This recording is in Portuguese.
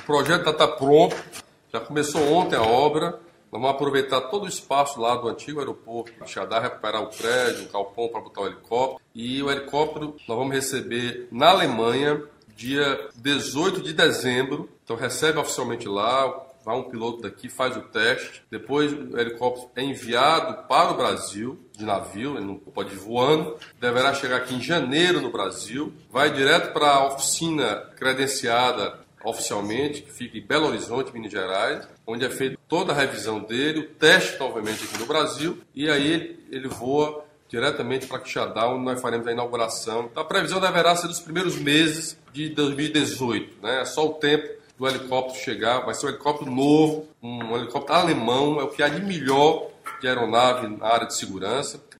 projeto está pronto, já começou ontem a obra. Nós vamos aproveitar todo o espaço lá do antigo aeroporto de Quixadá, recuperar o prédio, o galpão para botar o helicóptero. E o helicóptero nós vamos receber na Alemanha, dia 18 de dezembro. Então recebe oficialmente lá, vai um piloto daqui, faz o teste. Depois o helicóptero é enviado para o Brasil, de navio, ele não pode ir voando. Deverá chegar aqui em janeiro no Brasil. Vai direto para a oficina credenciada oficialmente, que fica em Belo Horizonte, Minas Gerais, onde é feita toda a revisão dele, o teste novamente aqui no Brasil, e aí ele voa diretamente para Quixadá, onde nós faremos a inauguração. Então, a previsão deverá ser dos primeiros meses de 2018, né? É só o tempo do helicóptero chegar, vai ser um helicóptero novo, um helicóptero alemão, é o que há de melhor de aeronave na área de segurança.